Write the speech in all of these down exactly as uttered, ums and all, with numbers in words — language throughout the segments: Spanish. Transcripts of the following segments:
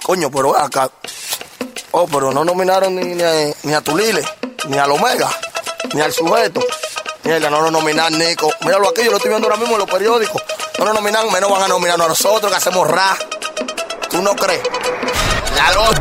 Coño, pero acá. Oh, pero no nominaron ni, ni, a, ni a Tulile, ni al Omega, ni al Sujeto. Mierda, no lo nominan, Nico. Míralo aquí, yo lo estoy viendo ahora mismo en los periódicos. No lo nominan, menos van a nominarnos a nosotros, que hacemos ra. ¿Tú no crees? La dos.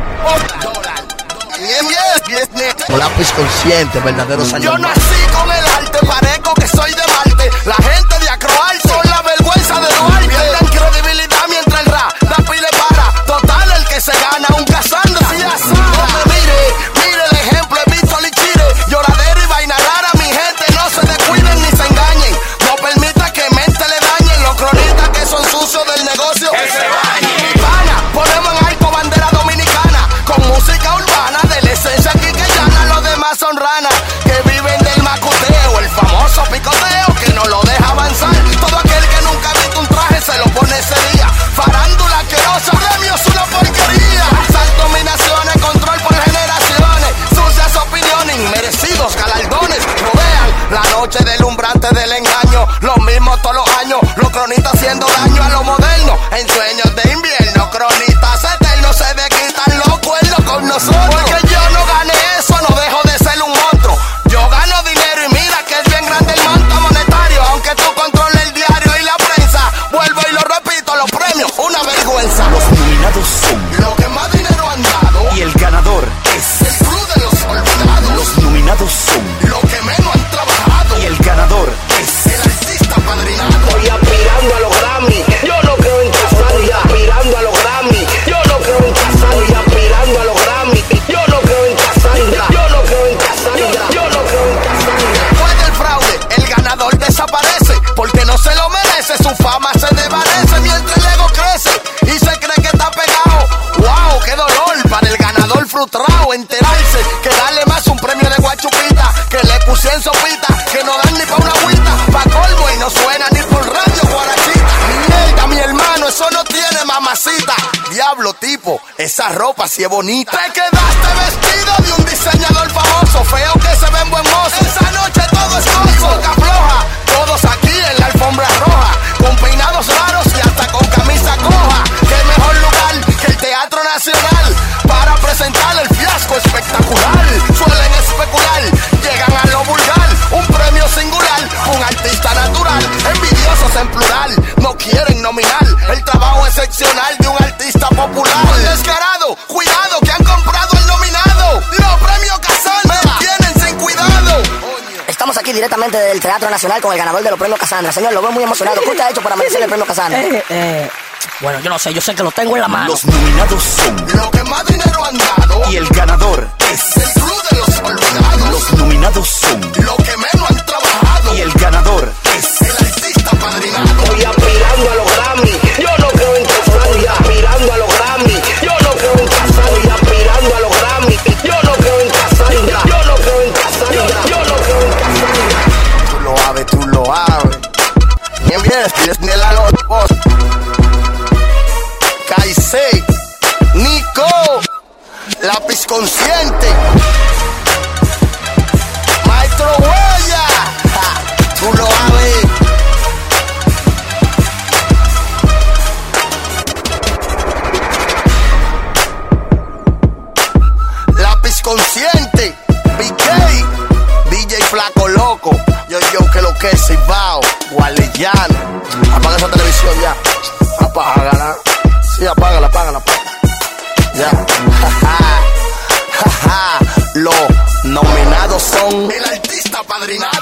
Bien, bien, bien, bien. Lápiz consciente, verdadero señor. Yo nací con el arte, parezco que soy de Marte. La gente de Acroal son la vergüenza de Duarte. Pierden credibilidad mientras el rap da pile para. Total, el que se gana un Casandra. Si así, no me mire, mire el ejemplo, he visto lichire. Lloradero y vaina rara, mi gente, no se descuiden ni se engañen. No permita que mente le dañen. Los cronistas que son sucios del negocio, que se bañen. Pana, ponemos en alto bandera dominicana, con música urbana, de la esencia aquí que llana. Los demás son ranas, que viven del macoteo, el famoso picoteo que no lo deja avanzar. Todo aquel que nunca ha visto un traje se lo pone ese día. Farándula asquerosa, premios una porquería. Sal dominaciones, control por generaciones, sucias opiniones, inmerecidos galardones rodean la noche deslumbrante del engaño. Lo mismo todos los años, los cronistas haciendo daño a lo moderno. En sueños de invierno, cronistas eternos se desquitan los cuernos con nosotros. Porque yo no gané eso, no dejo de ser un monstruo. Yo gano dinero y mira que es bien grande el monto monetario. Aunque tú controles el diario y la prensa, vuelvo y lo repito, los premios, una vergüenza. Los nominados son lo que más dinero han dado y el ganador es el club de los olvidados. Los nominados son lo que menos han trabajado y el ganador es el artista padrinado. Estoy aspirando a los Grammy, yo no creo en Casandra. Aspirando a los Grammy, yo no creo en Casandra. Aspirando a los Grammy, yo no creo en Casandra. Yo no creo en Casandra. Yo no creo en Casandra. Después del fraude, el ganador desaparece porque no se lo merece. Su fama se desvanece mientras el ego crece y se cree que está pegado. ¡Wow! ¡Qué dolor para el ganador frustrado! Enterarse que darle más un premio de guachupita que le pusieron sopita, que no dan ni pa' una agüita, pa' colmo y no suena ni por radio guarachita. Mierda, mi hermano, eso no tiene mamacita. Diablo, tipo, esa ropa sí es bonita. Te quedaste vestido de un diseñador famoso, feo que se ve en buen mozo. Esa noche todo es gozo, boca floja, todos aquí en la alfombra roja, con peinados raros y hasta con camisa coja. Qué mejor lugar que el Teatro Nacional para presentar el fiasco espectacular. Suelen especular, llegan a lo vulgar, un premio singular, un artista natural, envidiosos en plural, no quieren nominar el trabajo excepcional de un artista popular. Descarado, cuidado que han comprado el nominado. Los premios Casandra me tienen sin cuidado. Estamos aquí directamente del Teatro Nacional con el ganador de los premios Casandra. Señor, lo veo muy emocionado. ¿Qué usted ha hecho para merecer el premio Casandra? Eh, eh, bueno, yo no sé, yo sé que lo tengo en la mano. Los nominados son lo que más dinero han dado y el ganador es el club de los olvidados. Los nominados son lo que menos han trabajado y el ganador es el artista padrinado. Estoy aspirando a los Grammy, yo no creo en Casandra. Aspirando a los Grammy, yo no creo en Casandra. Aspirando a los Grammy, yo no creo en Casandra. Yo no creo en Casandra. Yo no creo en Casandra. Tú lo sabes, tú lo sabes. Bien, bien, tienes ni la los vos. Kaisei, Nico, Lápiz Consciente, Maestro Huella, ja, tú lo sabes. Lápiz Consciente, B K, D J Flaco Loco, yo yo que lo que es Cibao, Gualeyano. Apaga esa televisión ya, apágala. Sí, apágala, apágala, apágala. Ya. Jaja. Jaja. Los nominados son el artista padrinado.